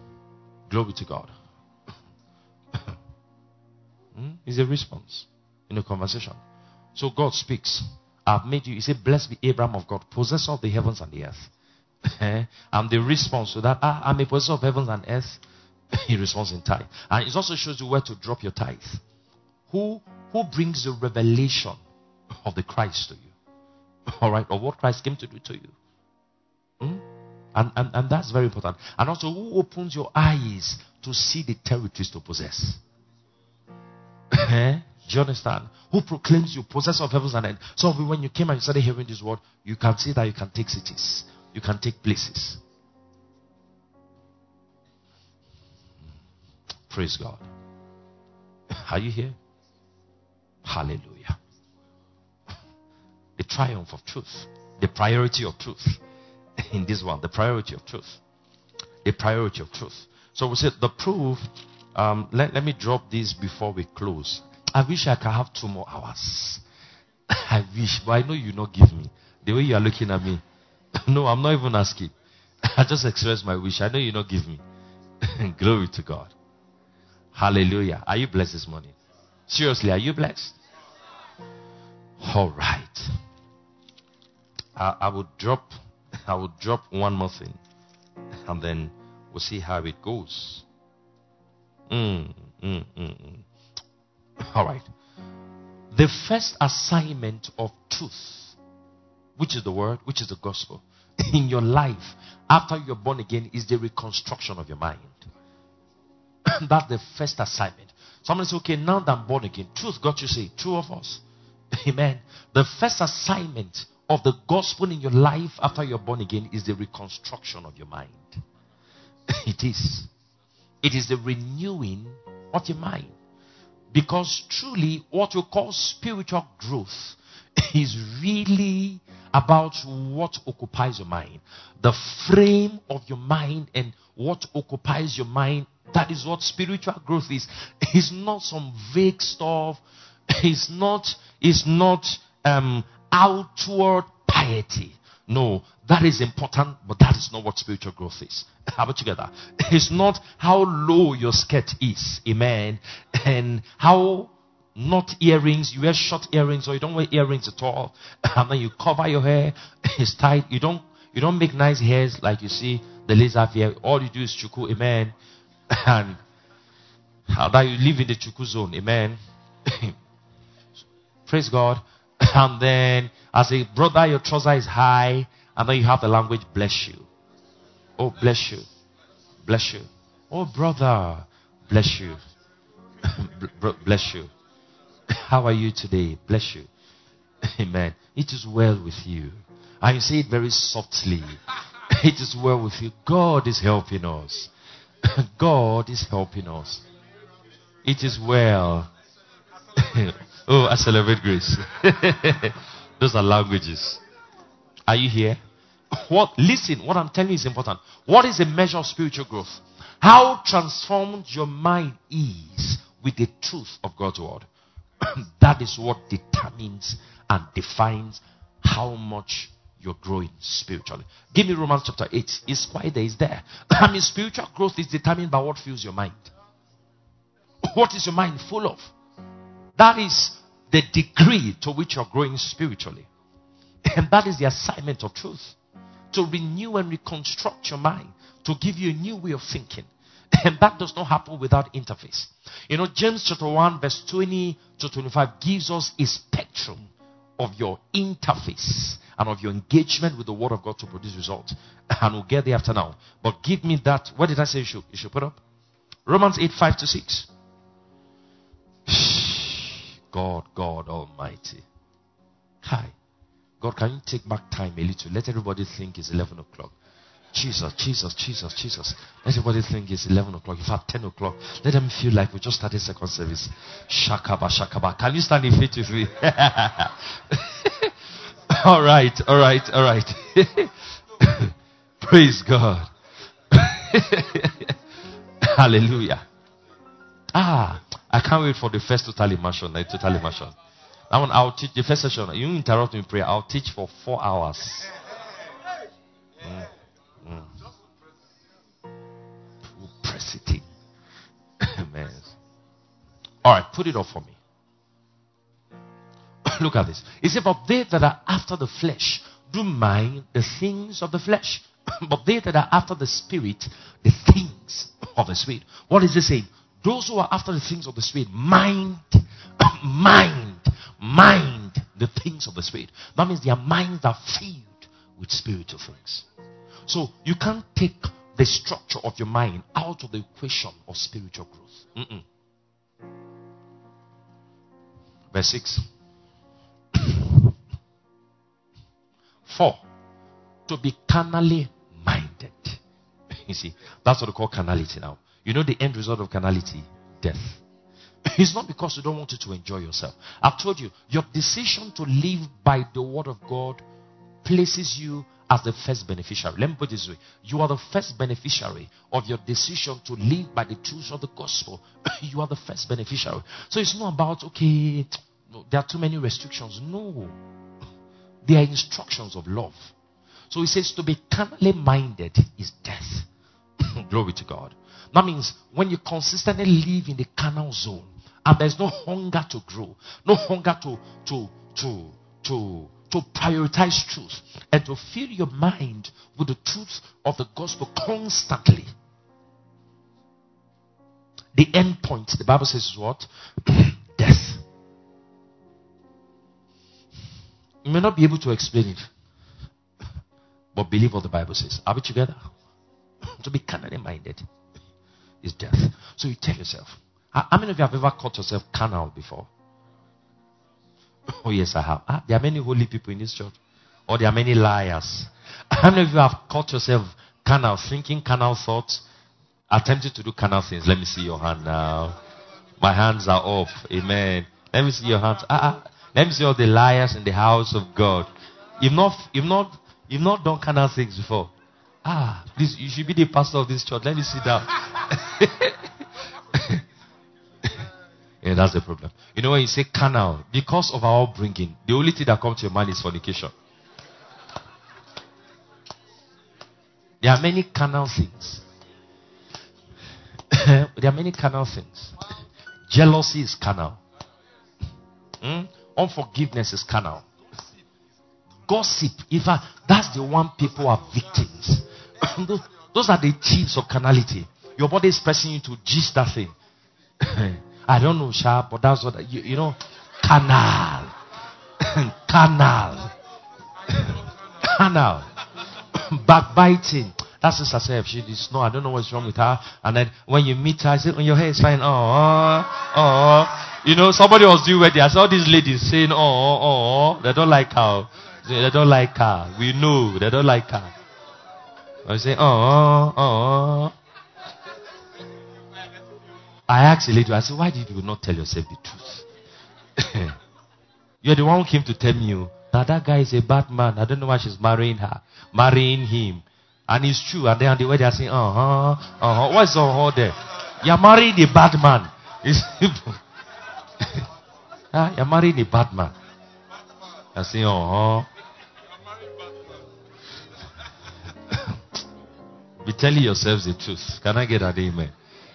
Glory to God. It's a response. in a conversation. So God speaks. I've made you, he said, blessed be Abraham of God, possessor of the heavens and the earth. And the response to that, I'm a possessor of heavens and earth. He responds in tithe. And it also shows you where to drop your tithe. Who brings the revelation of the Christ to you? Alright, or what Christ came to do to you. And that's very important. And also, who opens your eyes to see the territories to possess? Do you understand? Who proclaims you possessor of heavens and earth? So when you came and you started hearing this word, you can see that you can take cities. You can take places. Praise God. Are you here? Hallelujah. The triumph of truth. The priority of truth. In this one, the priority of truth. The priority of truth. So we said the proof. Let me drop this before we close. I wish I could have 2 more hours. I wish, but I know you not give me. The way you are looking at me. No, I'm not even asking. I just express my wish. I know you not give me. Glory to God. Hallelujah. Are you blessed this morning? Seriously, are you blessed? All right. I will drop one more thing, and then we'll see how it goes. All right. The first assignment of truth, which is the word, which is the gospel, in your life after you're born again, is the reconstruction of your mind. That's the first assignment. Somebody say, okay, now that I'm born again, truth got you saved. True of us. Amen. The first assignment of the gospel in your life after you're born again is the reconstruction of your mind. It is. It is the renewing of your mind. Because truly, what we call spiritual growth is really about what occupies your mind. The frame of your mind and what occupies your mind. That is what spiritual growth is. It's not some vague stuff. It's not outward piety. No, that is important, but that is not what spiritual growth is. How about together? It's not how low your skirt is, amen, and how not earrings, you wear short earrings or you don't wear earrings at all, and then you cover your hair, it's tight, you don't make nice hairs like you see the ladies have here. All you do is chuku, amen, and how that you live in the chuku zone, amen. Praise God. And then, as a brother, your trouser is high. And then you have the language, bless you. Oh, bless you. Bless you. Oh, brother, bless you. Bless you. How are you today? Bless you. Amen. It is well with you. And you say it very softly. It is well with you. God is helping us. God is helping us. It is well. Oh, I celebrate grace. Those are languages. Are you here? Listen, what I'm telling you is important. What is a measure of spiritual growth? How transformed your mind is with the truth of God's word. That is what determines and defines how much you're growing spiritually. Give me Romans chapter 8. It's quite there. It's there. I mean, spiritual growth is determined by what fills your mind. What is your mind full of? That is the degree to which you're growing spiritually. And that is the assignment of truth. To renew and reconstruct your mind. To give you a new way of thinking. And that does not happen without interface. You know, James chapter 1 verse 20 to 25 gives us a spectrum of your interface and of your engagement with the word of God to produce results. And we'll get there after now. But give me that. What did I say you should put up? Romans 8, 5 to 6. God Almighty. Hi. God, can you take back time a little? Let everybody think it's 11 o'clock. Jesus. Let everybody think it's 11 o'clock. In fact, 10 o'clock. Let them feel like we just started second service. Shakaba. Can you stand in faith with me? All right. Praise God. Hallelujah. I can't wait for the first total immersion. That one, I'll teach the first session. You interrupt me in prayer. I'll teach for 4 hours. We'll press it in. Amen. All right, put it up for me. Look at this. It said, but they that are after the flesh do mind the things of the flesh. But they that are after the spirit, the things of the spirit. What is it saying? Those who are after the things of the spirit, mind the things of the spirit. That means their minds are filled with spiritual things. So you can't take the structure of your mind out of the equation of spiritual growth. Verse 6. 4. To be carnally minded. You see, that's what we call carnality now. You know the end result of carnality? Death. It's not because you don't want you to enjoy yourself. I've told you, your decision to live by the word of God places you as the first beneficiary. Let me put it this way. You are the first beneficiary of your decision to live by the truths of the gospel. You are the first beneficiary. So it's not about, okay, no, there are too many restrictions. No. They are instructions of love. So he says to be carnally minded is death. Glory to God. That means when you consistently live in the carnal zone and there's no hunger to grow, no hunger to prioritize truth and to fill your mind with the truth of the gospel constantly. The end point, the Bible says, is what? Death. You may not be able to explain it, but believe what the Bible says. Are we together? To be carnally minded is death. So you tell yourself, how many of you have ever caught yourself carnal before? Oh yes, I have. There are many holy people in this church. Or there are many liars. How many of you have caught yourself carnal, thinking carnal thoughts, attempting to do carnal things? Let me see your hand now. My hands are up. Amen. Let me see your hands. Let me see all the liars in the house of God. You've not done carnal things before. Please, you should be the pastor of this church. Let me sit down. Yeah, that's the problem. You know when you say carnal, because of our upbringing, the only thing that comes to your mind is fornication. There are many carnal things. There are many carnal things. Jealousy is carnal. Unforgiveness is carnal. Gossip, in fact, that's the one people are victims. Those are the thieves of carnality. Your body is pressing you to gist that thing. I don't know, sharp, but that's what you know. Carnal. Carnal. Backbiting. That's just herself. She is no, I don't know what's wrong with her. And then when you meet her, I say, oh, your hair is fine. You know, somebody was doing wedding. I saw these ladies saying, they don't like her. They don't like her. We know they don't like her. I say, I asked the lady, I said, why did you not tell yourself the truth? You're the one who came to tell me, that guy is a bad man. I don't know why she's marrying him. And it's true. And then on the way they are saying, what's there? You're marrying a bad man. You're marrying a bad man. I say, Be telling yourselves the truth. Can I get an amen?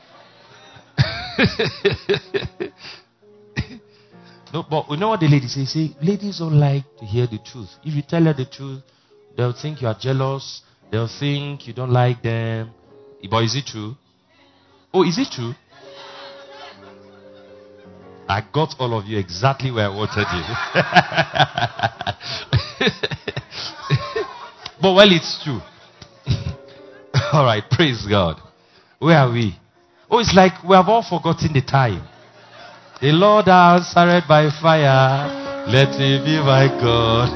No, but you know what the ladies say? Say, ladies don't like to hear the truth. If you tell her the truth, they'll think you are jealous. They'll think you don't like them. But is it true? Oh, is it true? I got all of you exactly where I wanted you. But well, it's true. All right, praise God. Where are we? Oh, it's like we have all forgotten the time. The Lord answered by fire. Let him be my God.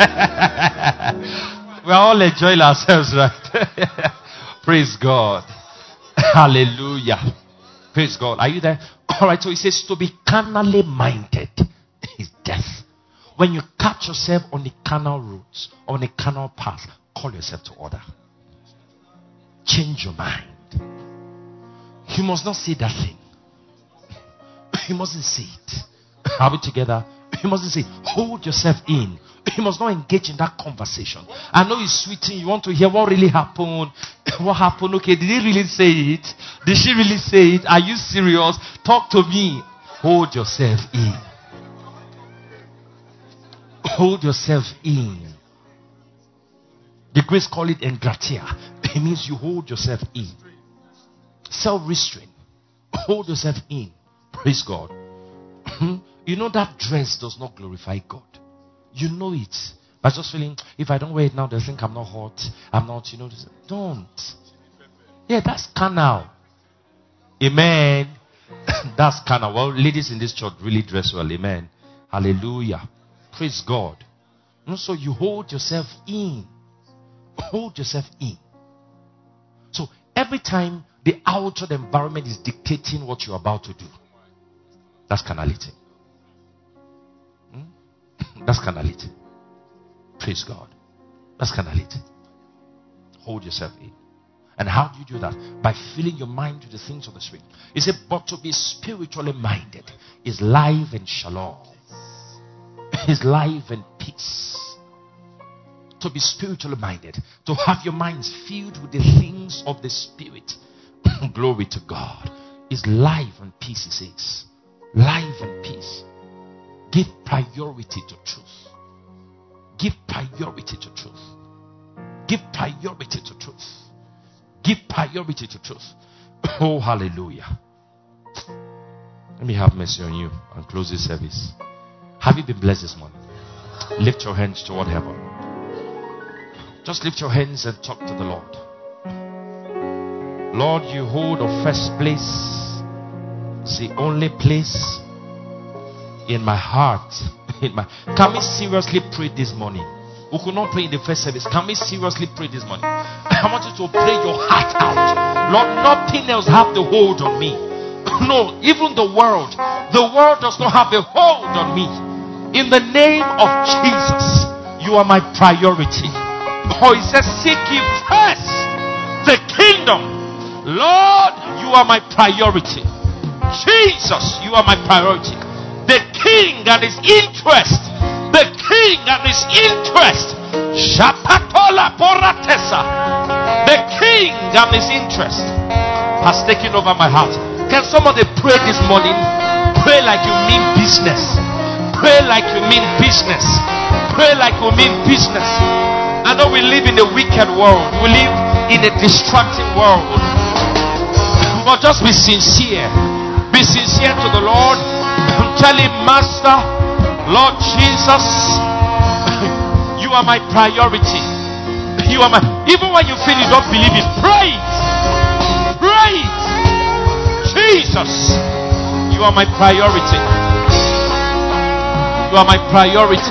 We are all enjoying ourselves, right? Praise God. Hallelujah. Praise God. Are you there? All right, so he says to be carnally minded is death. When you catch yourself on the carnal routes, on the carnal path, call yourself to order. Change your mind. You must not say that thing. You mustn't say it. Are we together? You mustn't say, hold yourself in. You must not engage in that conversation. I know it's sweeting. You want to hear what really happened. What happened? Okay, did he really say it? Did she really say it? Are you serious? Talk to me. Hold yourself in. Hold yourself in. The Greeks call it engratia. It means you hold yourself in. Self-restraint. Hold yourself in. Praise God. You know that dress does not glorify God. You know it. By just feeling, if I don't wear it now, they'll think I'm not hot. I'm not, don't. Yeah, that's carnal. Amen. That's carnal. Well, ladies in this church really dress well. Amen. Hallelujah. Praise God. So you hold yourself in. Hold yourself in. So every time the outside environment is dictating what you're about to do, that's carnality. That's carnality. Praise God. That's carnality. Hold yourself in. And how do you do that? By filling your mind with the things of the Spirit. He said, but to be spiritually minded is life and shalom. Is life and peace. To be spiritually minded, to have your minds filled with the things of the Spirit. Glory to God. Is life and peace, he says. Life and peace. Give priority to truth. Give priority to truth. Give priority to truth. Give priority to truth. Oh, hallelujah. Let me have mercy on you and close this service. Have you been blessed this morning? Lift your hands toward heaven. Just lift your hands and talk to the Lord. Lord, you hold the first place. It's the only place in my heart. Can we seriously pray this morning? We could not pray in the first service. Can we seriously pray this morning? I want you to pray your heart out. Lord, nothing else have the hold on me. No, even the world does not have a hold on me. In the name of Jesus, you are my priority. Oh, he says, seek ye first the kingdom. Lord, you are my priority. Jesus, you are my priority. The king and his interest. The king and his interest. Shapatola Poratesa. The king and his interest has taken over my heart. Can somebody pray this morning? Pray like you mean business. Pray like you mean business. Pray like you mean business. I know we live in a wicked world. We live in a distracting world. But just be sincere. Be sincere to the Lord. Tell him, Master, Lord Jesus, you are my priority. You are my, even when you feel you don't believe it, pray it. Pray it. Jesus, you are my priority. You are my priority.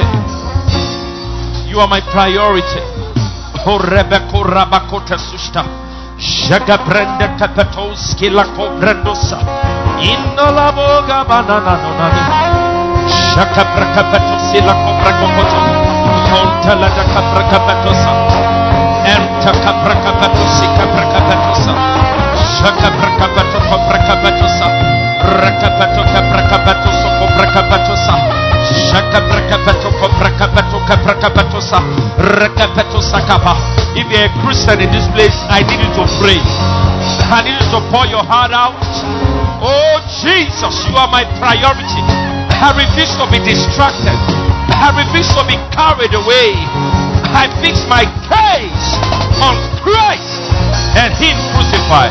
You are my priority. Oh, Rebecca Rabakota Susta. Shaka Brenda Tapatoski Lako Brendosa. Indola Boga Banana Nonani. Shaka Bracapetosi Lako Bracopoto. Contala da Cabracapetosa. Enta Cabracapetosi Cabracapetosa. Shaka Bracapeto Cabracapetosa. Racapeto Cabracapetoso Cabracapetosa. Shaka Bracapeto Cabracapetosa. Cabracapetosa. Rakapetosa Capa. If you're a Christian in this place, I need you to pray. I need you to pour your heart out. Oh Jesus, you are my priority. I refuse to be distracted. I refuse to be carried away. I fix my gaze on Christ and Him crucified.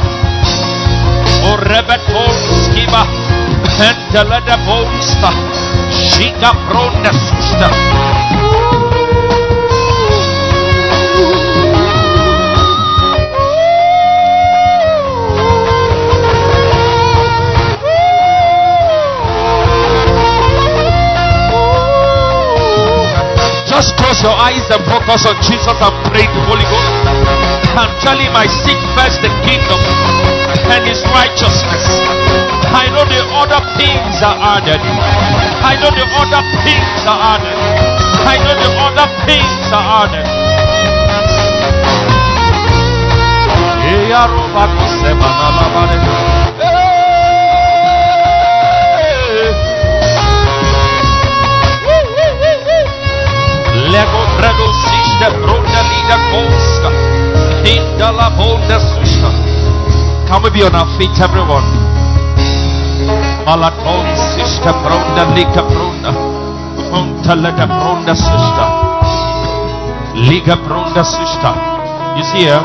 Oh Rebeton Skiba and the leather bonesta. Shiga Bronda Susta. Just close your eyes and focus on Jesus and pray the Holy Ghost. And tell him, I seek first the kingdom and his righteousness. I know the other things are added. I know the other things are added. I know the other things are added. Lego bredo siste bronda lida costa. Hinda la bonda susta. Can we be on our feet, everyone? Malaton siste bronda lika bronda. Honta leda bronda. brunda sister. Liga brunda sister. You see here,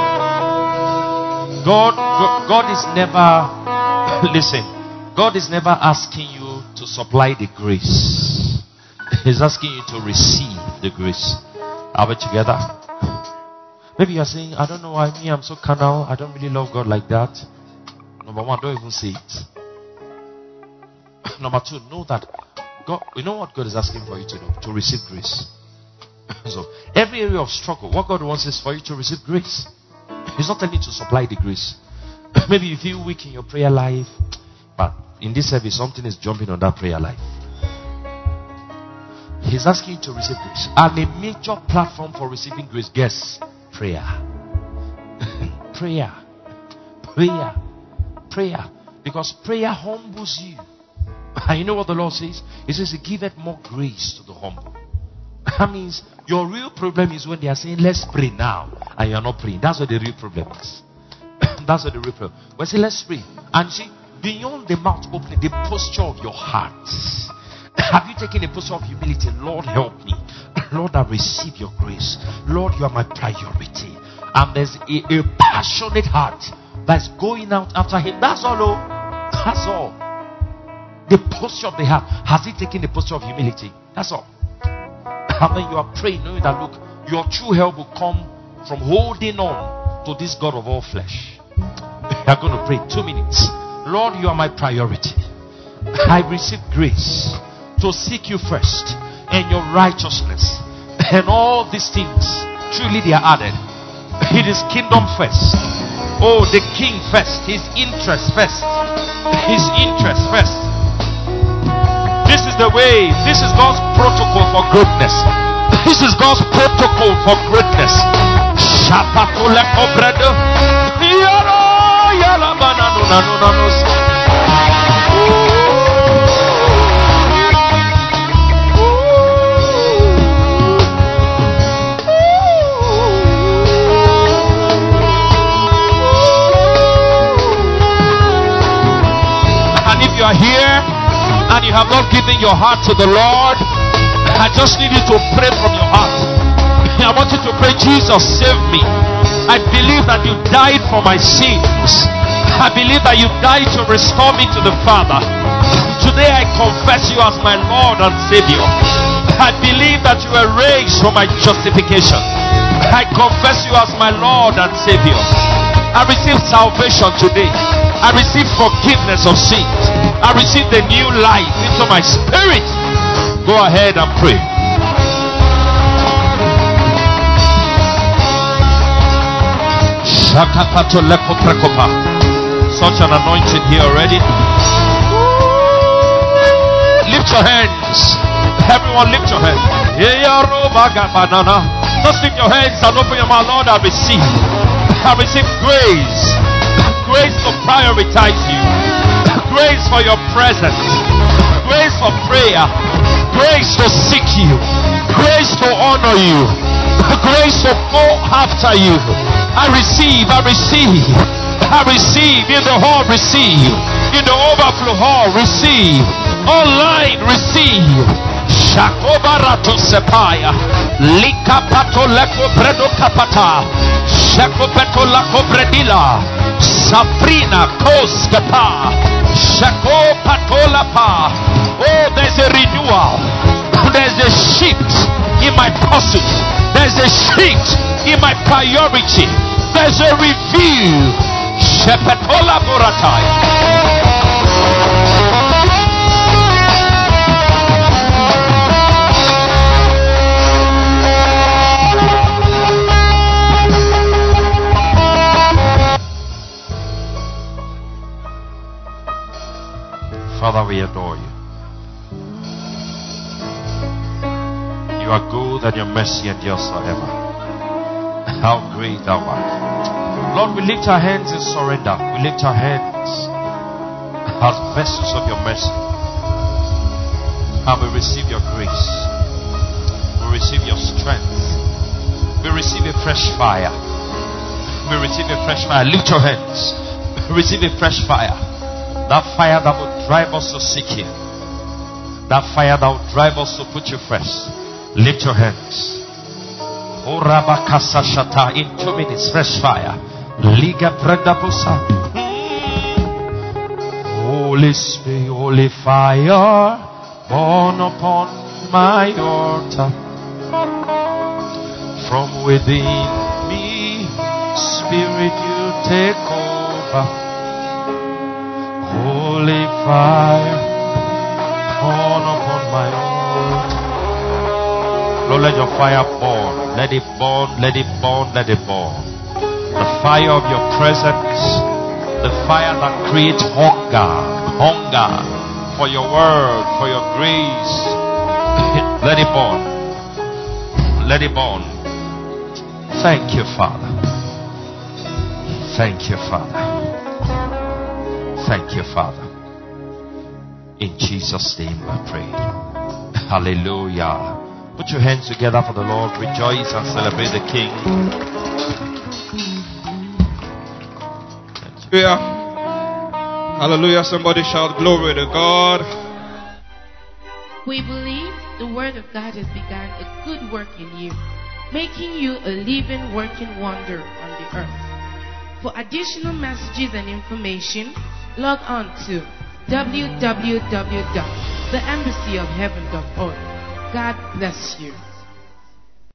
God is never, listen, God is never asking you to supply the grace. He's asking you to receive the grace. Are we together? Maybe you're saying, I don't know why I'm so carnal. I don't really love God like that. Number one, don't even say it. Number two, know that God, you know what God is asking for you to do? To receive grace. So, every area of struggle, what God wants is for you to receive grace. He's not telling you to supply the grace. Maybe you feel weak in your prayer life, but in this service, something is jumping on that prayer life. He's asking you to receive grace. And a major platform for receiving grace, guess, prayer. Prayer. Prayer. Prayer. Because prayer humbles you. And you know what the Lord says? He says, He giveth more grace to the humble. That means your real problem is when they are saying, let's pray now, and you are not praying. That's what the real problem is. That's what the real problem. When say, let's pray. And see, beyond the mouth opening, the posture of your heart. Have you taken a posture of humility? Lord, help me. Lord, I receive your grace. Lord, you are my priority. And there's a passionate heart that's going out after Him. That's all. Oh. That's all. The posture of the heart. Has He taken the posture of humility? That's all. And then you are praying, knowing that, look, your true help will come from holding on to this God of all flesh. You are going to pray 2 minutes. Lord, you are my priority. I receive grace to seek you first and your righteousness, and all these things truly they are added. It is kingdom first. Oh, the king first. His interest first. His interest first. This is the way. This is God's protocol for greatness. This is God's protocol for greatness. And if you are here and you have not given your heart to the Lord, I just need you to pray from your heart. I want you to pray, Jesus, save me. I believe that you died for my sins. I believe that you died to restore me to the Father. Today I confess you as my Lord and Savior. I believe that you were raised for my justification. I confess you as my Lord and Savior. I receive salvation today. I receive forgiveness of sins. I receive the new life into my spirit. Go ahead and pray. Such an anointing here already. Lift your hands. Everyone lift your hands. Just lift your hands and open your mouth. Lord, I receive. I receive grace. Grace to prioritize you. Grace for your presence. Grace for prayer. Grace to seek you. Grace to honor you. Grace to go after you. I receive. I receive. I receive. In the hall, receive. In the overflow hall, receive. Online, receive. Shakobarato sepaya. Likapato leko bredo kapata. Shakopeto lako bredila. Sabrina koskapa. Shakopatola pa. Oh, there's a renewal. There's a shift in my pursuit. There's a shift in my priority. There's a review. Shepetola boratai. Father, we adore you. You are good and your mercy endures forever. How great thou art. Lord, we lift our hands in surrender. We lift our hands as vessels of your mercy. And we receive your grace. We receive your strength. We receive a fresh fire. We receive a fresh fire. Lift your hands. Receive a fresh fire. That fire that will drive us to seek you. That fire that will drive us to put you first. Lift your hands. Orabakasa shata. In 2 minutes, fresh fire. Liga predapusa. Holy Spirit, holy fire, born upon my altar. From within me, Spirit, you take over. Holy fire, born upon my altar. Lord, let your fire burn. Let it burn, let it burn, let it burn. The fire of your presence. The fire that creates hunger for your word, for your grace. Let it burn. Let it burn. Thank you, Father. Thank you, Father. Thank you, Father. In Jesus' name we pray. Hallelujah. Put your hands together for the Lord. Rejoice and celebrate the King. Hallelujah. Somebody shout glory to God. We believe the Word of God has begun a good work in you, making you a living, working wonder on the earth. For additional messages and information, log on to www.theembassyofheaven.org. God bless you.